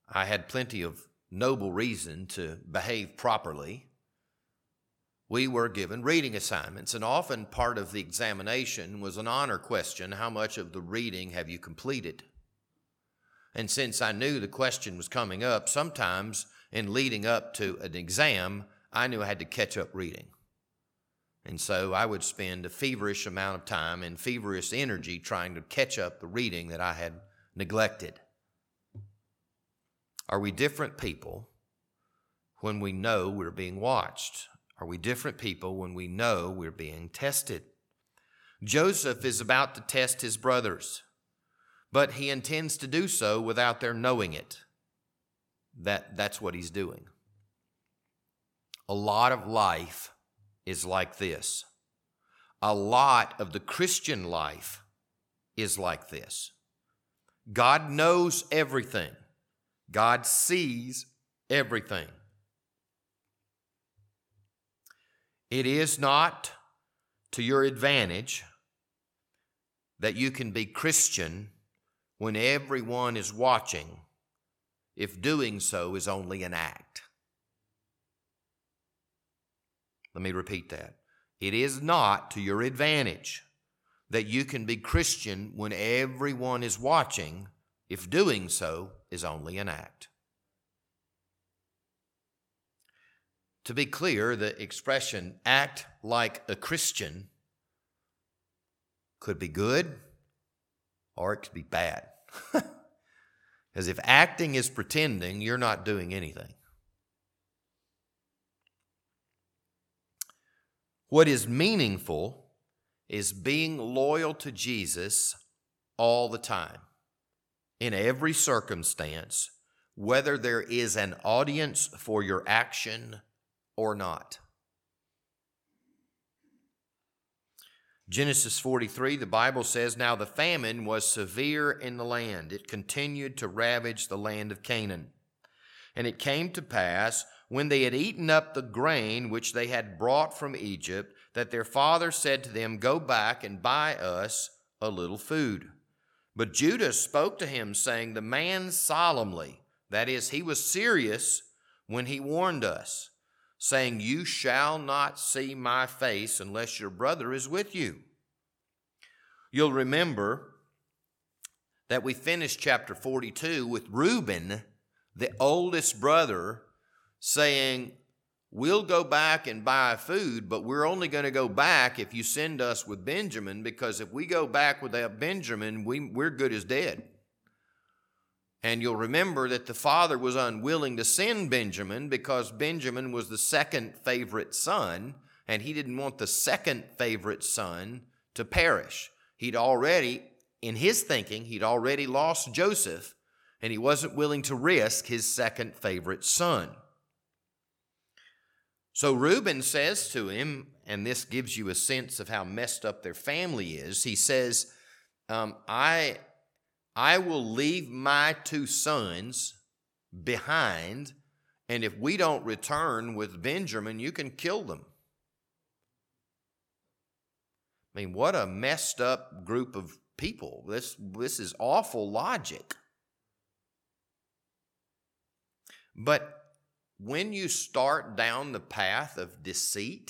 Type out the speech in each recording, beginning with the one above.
I had plenty of noble reason to behave properly. We were given reading assignments, and often part of the examination was an honor question: how much of the reading have you completed? And since I knew the question was coming up, sometimes in leading up to an exam, I knew I had to catch up reading. And so I would spend a feverish amount of time and feverish energy trying to catch up the reading that I had neglected. Are we different people when we know we're being watched? Are we different people when we know we're being tested? Joseph is about to test his brothers, but he intends to do so without their knowing it. That's what he's doing. A lot of life is like this. A lot of the Christian life is like this. God knows everything. God sees everything. It is not to your advantage that you can be Christian when everyone is watching, if doing so is only an act. Let me repeat that. It is not to your advantage that you can be Christian when everyone is watching, if doing so is only an act. To be clear, the expression act like a Christian could be good or it could be bad. Because if acting is pretending, you're not doing anything. What is meaningful is being loyal to Jesus all the time, in every circumstance, whether there is an audience for your action or not. Genesis 43, the Bible says, "Now the famine was severe in the land. It continued to ravage the land of Canaan. And it came to pass, when they had eaten up the grain which they had brought from Egypt, that their father said to them, 'Go back and buy us a little food.' But Judah spoke to him, saying, 'The man solemnly,'" that is, he was serious when he warned us, saying, "You shall not see my face unless your brother is with you." You'll remember that we finished chapter 42 with Reuben, the oldest brother, saying, "We'll go back and buy food, but we're only going to go back if you send us with Benjamin, because if we go back without Benjamin, we're good as dead." And you'll remember that the father was unwilling to send Benjamin because Benjamin was the second favorite son, and he didn't want the second favorite son to perish. He'd already, in his thinking, he'd already lost Joseph, and he wasn't willing to risk his second favorite son. So Reuben says to him, and this gives you a sense of how messed up their family is, he says, I will leave my 2 sons behind, and if we don't return with Benjamin, you can kill them. I mean, what a messed up group of people. This is awful logic. But when you start down the path of deceit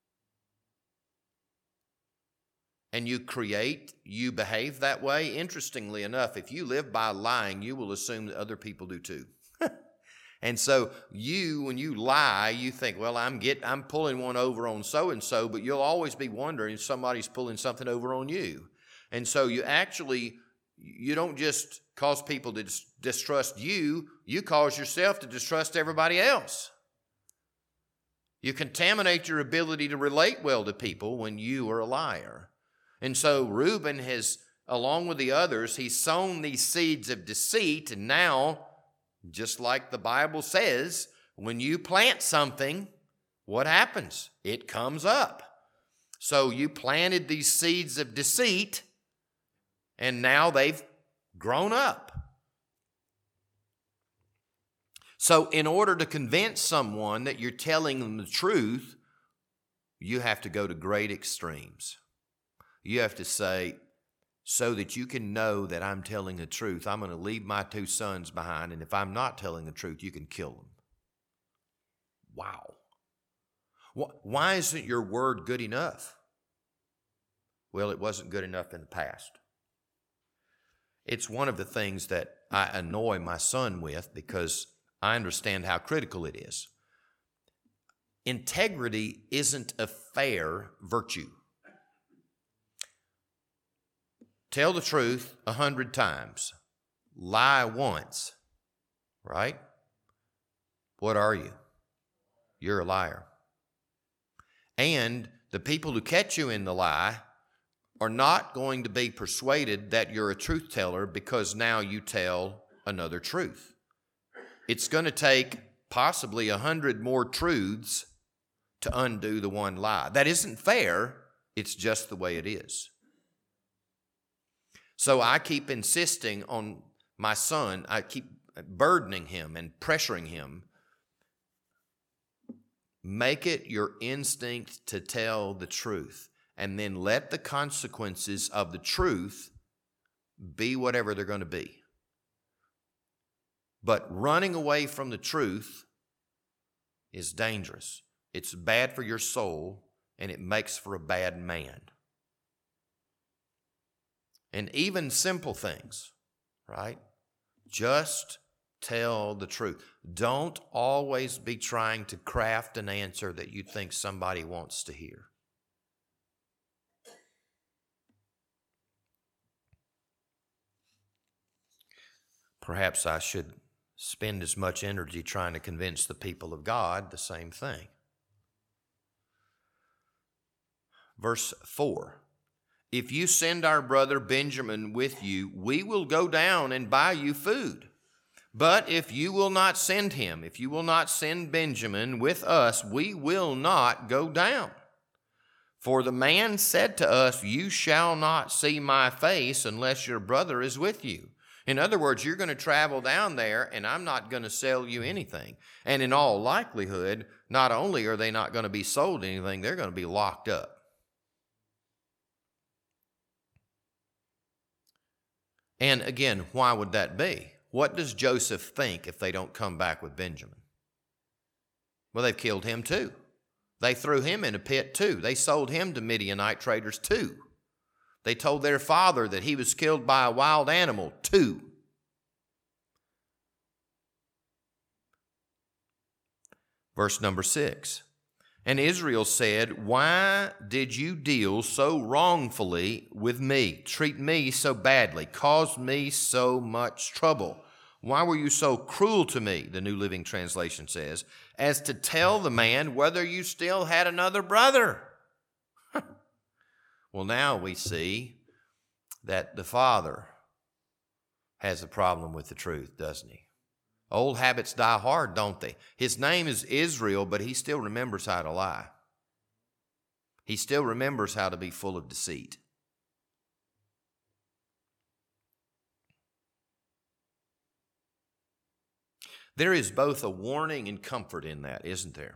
and you behave that way, interestingly enough, if you live by lying, you will assume that other people do too. And so when you lie, you think, well, I'm pulling one over on so-and-so, but you'll always be wondering if somebody's pulling something over on you. And so you don't just cause people to distrust you, you cause yourself to distrust everybody else. You contaminate your ability to relate well to people when you are a liar. And so Reuben has, along with the others, he's sown these seeds of deceit, and now, just like the Bible says, when you plant something, what happens? It comes up. So you planted these seeds of deceit, and now they've grown up. So in order to convince someone that you're telling them the truth, you have to go to great extremes. You have to say, so that you can know that I'm telling the truth. I'm going to leave my 2 sons behind, and if I'm not telling the truth, you can kill them. Wow. Why isn't your word good enough? Well, it wasn't good enough in the past. It's one of the things that I annoy my son with because I understand how critical it is. Integrity isn't a fair virtue. Tell the truth 100 times. Lie once, right? What are you? You're a liar. And the people who catch you in the lie are not going to be persuaded that you're a truth teller because now you tell another truth. It's going to take possibly 100 more truths to undo the one lie. That isn't fair. It's just the way it is. So I keep insisting on my son. I keep burdening him and pressuring him. Make it your instinct to tell the truth, and then let the consequences of the truth be whatever they're going to be. But running away from the truth is dangerous. It's bad for your soul, and it makes for a bad man. And even simple things, right? Just tell the truth. Don't always be trying to craft an answer that you think somebody wants to hear. Perhaps I should spend as much energy trying to convince the people of God the same thing. Verse 4. If you send our brother Benjamin with you, we will go down and buy you food. But if you will not send him, if you will not send Benjamin with us, we will not go down. For the man said to us, you shall not see my face unless your brother is with you. In other words, you're going to travel down there and I'm not going to sell you anything. And in all likelihood, not only are they not going to be sold anything, they're going to be locked up. And again, why would that be? What does Joseph think if they don't come back with Benjamin? Well, they've killed him too. They threw him in a pit too. They sold him to Midianite traders too. They told their father that he was killed by a wild animal too. Verse number 6. And Israel said, why did you deal so wrongfully with me, treat me so badly, cause me so much trouble? Why were you so cruel to me, the New Living Translation says, as to tell the man whether you still had another brother? Well, now we see that the father has a problem with the truth, doesn't he? Old habits die hard, don't they? His name is Israel, but he still remembers how to lie. He still remembers how to be full of deceit. There is both a warning and comfort in that, isn't there?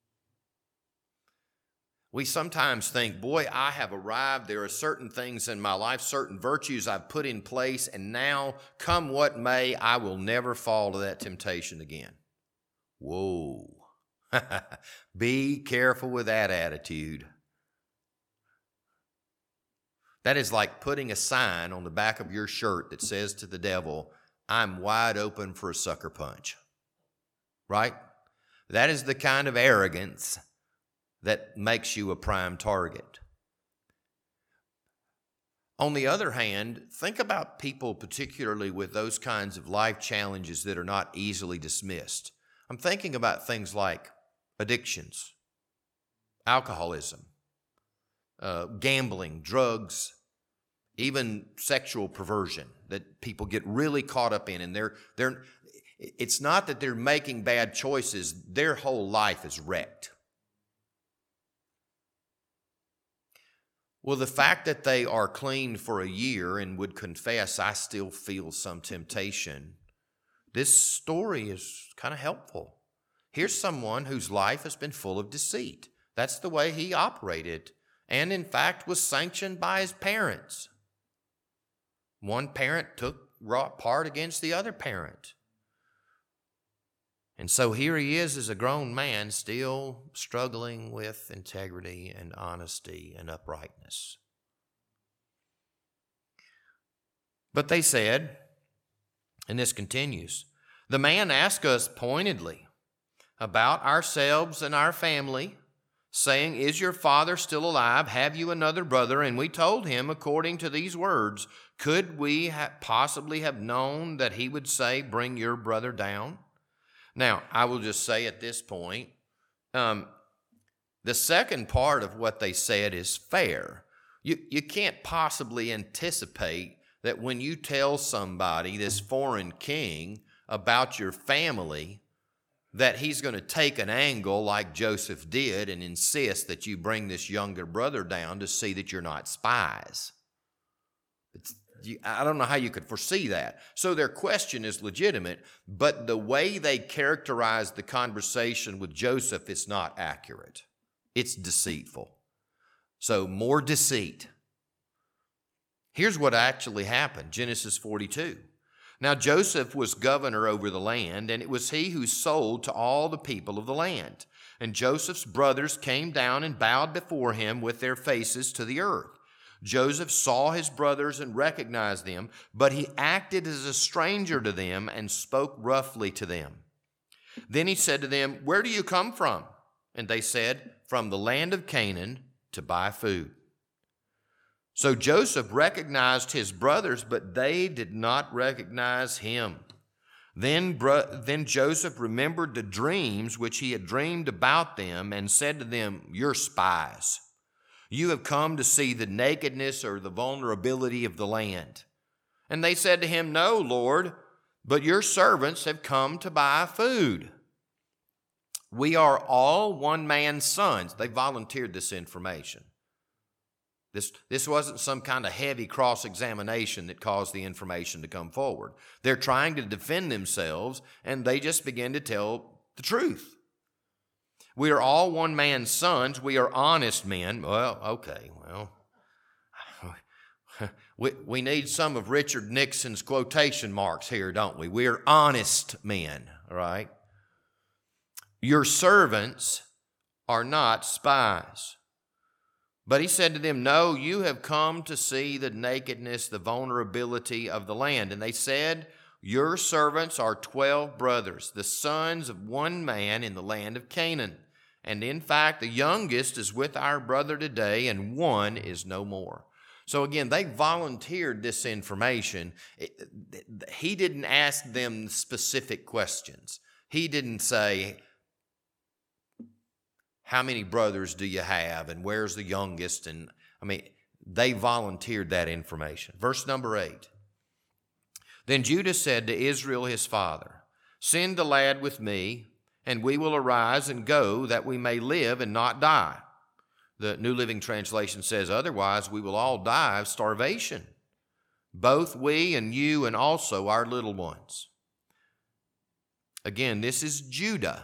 We sometimes think, boy, I have arrived. There are certain things in my life, certain virtues I've put in place, and now, come what may, I will never fall to that temptation again. Whoa. Be careful with that attitude. That is like putting a sign on the back of your shirt that says to the devil, I'm wide open for a sucker punch. Right? That is the kind of arrogance that makes you a prime target. On the other hand, think about people particularly with those kinds of life challenges that are not easily dismissed. I'm thinking about things like addictions, alcoholism, gambling, drugs, even sexual perversion that people get really caught up in. And it's not that they're making bad choices, their whole life is wrecked. Well, the fact that they are clean for a year and would confess, I still feel some temptation, this story is kind of helpful. Here's someone whose life has been full of deceit. That's the way he operated, and in fact was sanctioned by his parents. One parent took part against the other parent. And so here he is as a grown man, still struggling with integrity and honesty and uprightness. But they said, and this continues, the man asked us pointedly about ourselves and our family, saying, is your father still alive? Have you another brother? And we told him according to these words. Could we possibly have known that he would say, bring your brother down? Now, I will just say at this point, the second part of what they said is fair. You can't possibly anticipate that when you tell somebody, this foreign king, about your family, that he's going to take an angle like Joseph did and insist that you bring this younger brother down to see that you're not spies. I don't know how you could foresee that. So their question is legitimate, but the way they characterize the conversation with Joseph is not accurate. It's deceitful. So more deceit. Here's what actually happened, Genesis 42. Now Joseph was governor over the land, and it was he who sold to all the people of the land. And Joseph's brothers came down and bowed before him with their faces to the earth. Joseph saw his brothers and recognized them, but he acted as a stranger to them and spoke roughly to them. Then he said to them, where do you come from? And they said, from the land of Canaan to buy food. So Joseph recognized his brothers, but they did not recognize him. Then Joseph remembered the dreams which he had dreamed about them and said to them, you're spies. You have come to see the nakedness or the vulnerability of the land. And they said to him, no, Lord, but your servants have come to buy food. We are all one man's sons. They volunteered this information. This wasn't some kind of heavy cross-examination that caused the information to come forward. They're trying to defend themselves, and they just begin to tell the truth. We are all one man's sons. We are honest men. Well, okay, we need some of Richard Nixon's quotation marks here, don't we? We are honest men, all right? Your servants are not spies. But he said to them, no, you have come to see the nakedness, the vulnerability of the land. And they said, your servants are 12 brothers, the sons of one man in the land of Canaan. And in fact, the youngest is with our brother today, and one is no more. So again, they volunteered this information. He didn't ask them specific questions. He didn't say, how many brothers do you have, and where's the youngest? And they volunteered that information. Verse number 8. Then Judah said to Israel his father, send the lad with me, and we will arise and go, that we may live and not die. The New Living Translation says, otherwise we will all die of starvation, both we and you and also our little ones. Again, this is Judah.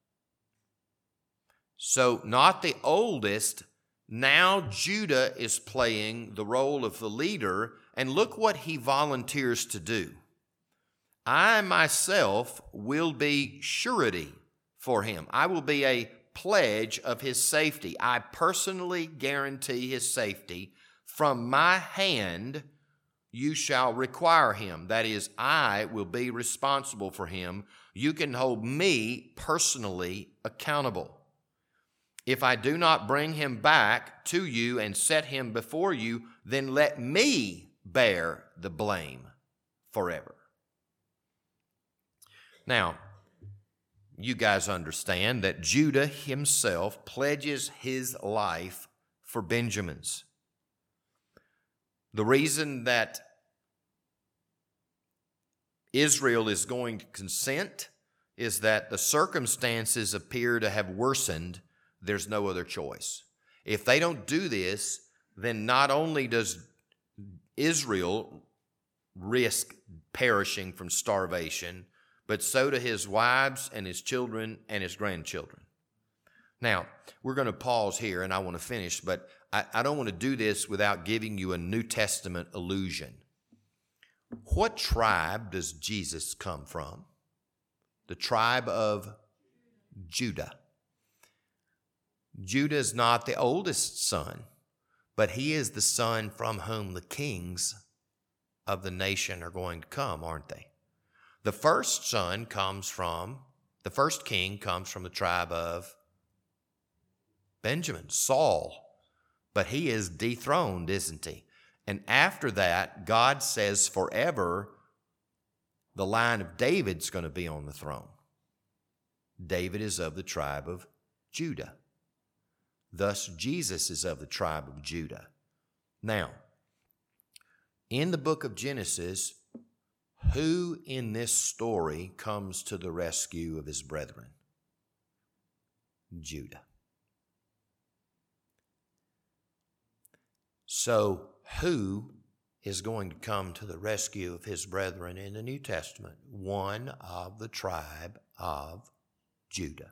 So not the oldest. Now Judah is playing the role of the leader, and look what he volunteers to do. I myself will be surety for him. I will be a pledge of his safety. I personally guarantee his safety. From my hand you shall require him. That is, I will be responsible for him. You can hold me personally accountable. If I do not bring him back to you and set him before you, then let me bear the blame forever. Now, you guys understand that Judah himself pledges his life for Benjamin's. The reason that Israel is going to consent is that the circumstances appear to have worsened. There's no other choice. If they don't do this, then not only does Israel risk perishing from starvation, but so do his wives and his children and his grandchildren. Now, we're going to pause here, and I want to finish, but I don't want to do this without giving you a New Testament allusion. What tribe does Jesus come from? The tribe of Judah. Judah is not the oldest son, but he is the son from whom the kings of the nation are going to come, aren't they? The first king comes from the tribe of Benjamin, Saul, but he is dethroned, isn't he? And after that, God says forever the line of David's going to be on the throne. David is of the tribe of Judah. Thus, Jesus is of the tribe of Judah. Now, in the book of Genesis, who in this story comes to the rescue of his brethren? Judah. So, who is going to come to the rescue of his brethren in the New Testament? One of the tribe of Judah.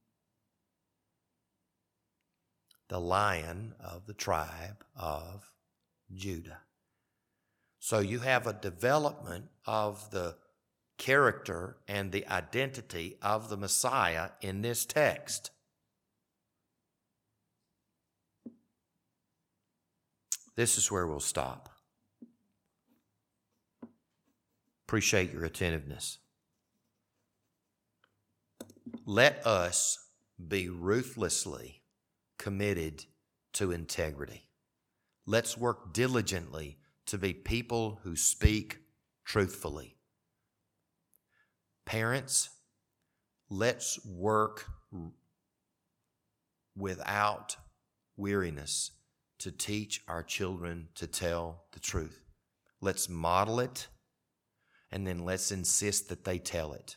The Lion of the tribe of Judah. So you have a development of the character and the identity of the Messiah in this text. This is where we'll stop. Appreciate your attentiveness. Let us be ruthlessly committed to integrity. Let's work diligently to be people who speak truthfully. Parents, let's work without weariness to teach our children to tell the truth. Let's model it, and then let's insist that they tell it.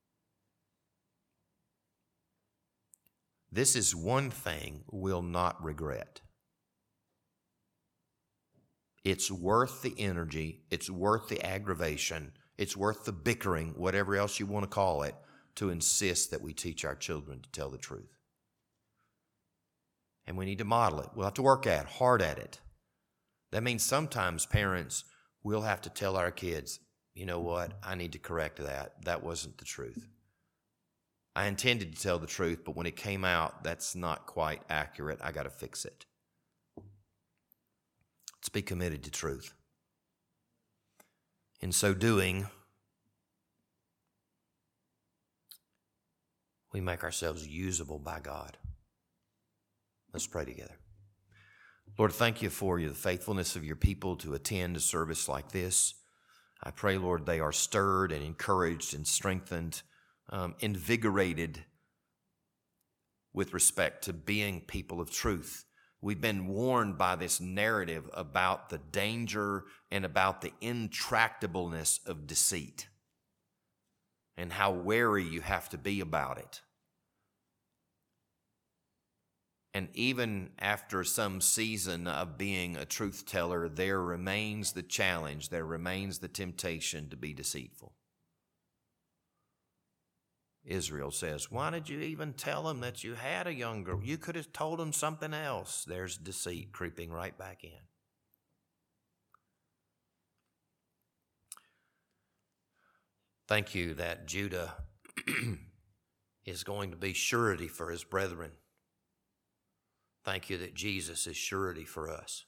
This is one thing we'll not regret. It's worth the energy, it's worth the aggravation, it's worth the bickering, whatever else you want to call it, to insist that we teach our children to tell the truth. And we need to model it. We'll have to work hard at it. That means sometimes parents will have to tell our kids, you know what, I need to correct that. That wasn't the truth. I intended to tell the truth, but when it came out, that's not quite accurate. I got to fix it. Let's be committed to truth. In so doing, we make ourselves usable by God. Let's pray together. Lord, thank you for the faithfulness of your people to attend a service like this. I pray, Lord, they are stirred and encouraged and strengthened, invigorated with respect to being people of truth. We've been warned by this narrative about the danger and about the intractableness of deceit and how wary you have to be about it. And even after some season of being a truth teller, there remains the challenge, there remains the temptation to be deceitful. Israel says, why did you even tell them that you had a young girl? You could have told them something else. There's deceit creeping right back in. Thank you that Judah is going to be surety for his brethren. Thank you that Jesus is surety for us.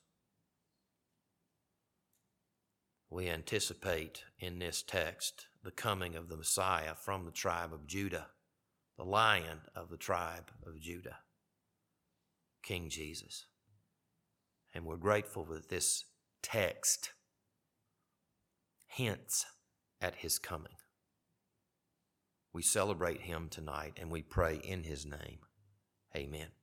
We anticipate in this text the coming of the Messiah from the tribe of Judah, the Lion of the tribe of Judah, King Jesus. And we're grateful that this text hints at his coming. We celebrate him tonight and we pray in his name. Amen.